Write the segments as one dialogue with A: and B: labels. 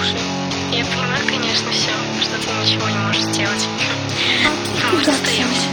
A: Слушай, я понимаю, конечно, все, что ты ничего не можешь сделать. Мы расстаемся.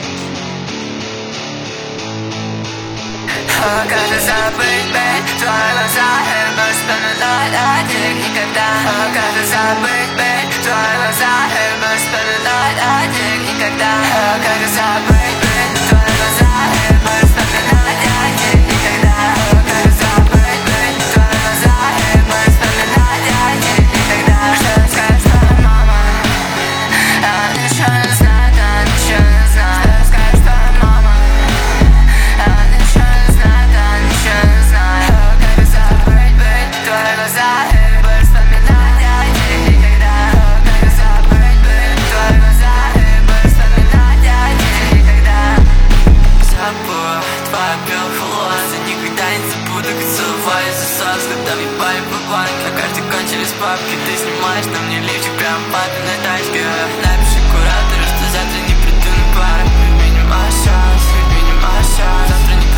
B: Как забыть, бэй, твои глаза, и вновь вспоминать о них никогда. Как забыть, бэй, твои глаза, и вновь вспоминать о них никогда. Как забыть, бэй, твои глаза, и вновь вспоминать о них никогда. Как забыть, бэй, твои глаза, и вновь вспоминать о них никогда. Что скажет твоя мама? Она ничего не знает, она ничего не знает. Что скажет твоя мама? Она ничего не знает, она ничего не знает. Как забыть, бэй, твои глаза, и вновь вспоминать о них никогда. Как забыть, бэй, твои глаза, и вновь вспоминать о них никогда. Забыл твои белых волос, я никогда не забуду, как целовали засос, когда въебали по банке. На карте кончились бабки, ты снимаешь на мне лифчик прямо в папиной тачке. Напиши куратору, что завтра не приду на пару. Ведь минимал шанс, ведь минимал шанс. Завтра не